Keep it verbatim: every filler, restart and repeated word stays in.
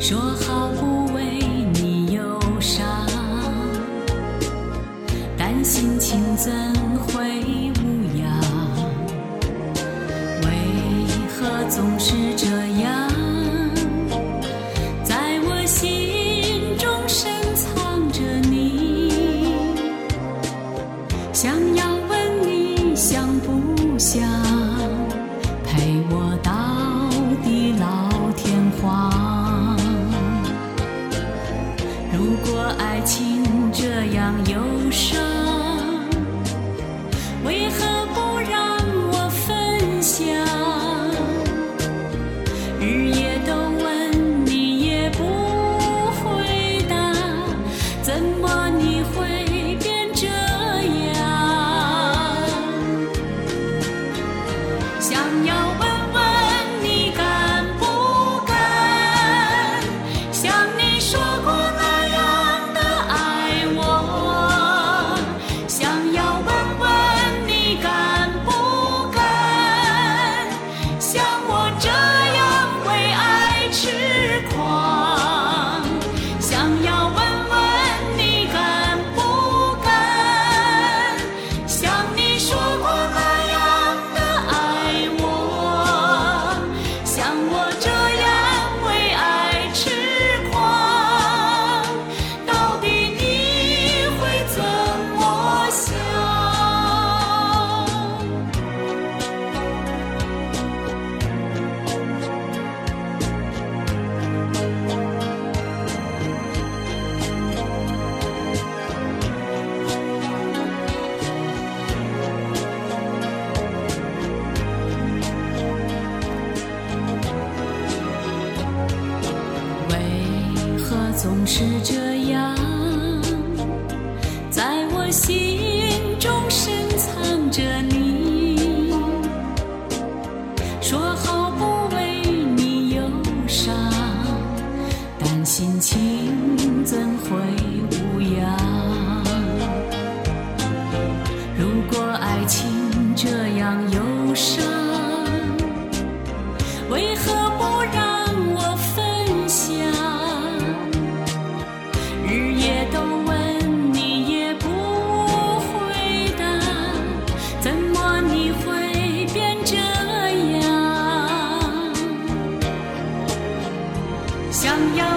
说好不为你忧伤，但心情怎会无恙？为何总是这样，在我心中深藏着你？想要问你想不想陪我到地老天荒？如果爱情这样忧伤，为何不让我分享？日夜都问你也不回答，怎么你会变这样？想要问问你敢不敢，像你说过那样的爱我。想要问问你敢不敢，像我这样为爱痴狂。想要问问你敢不敢，像你说过那样的爱我。像我这样为爱痴狂，到底你会怎么想？为何总是这样，在我心中深藏着你？说好不为你忧伤，但心情怎会无恙？如果爱情这样忧伤，为何不让我分享？日夜都问你也不回答，怎么你会变这样？想要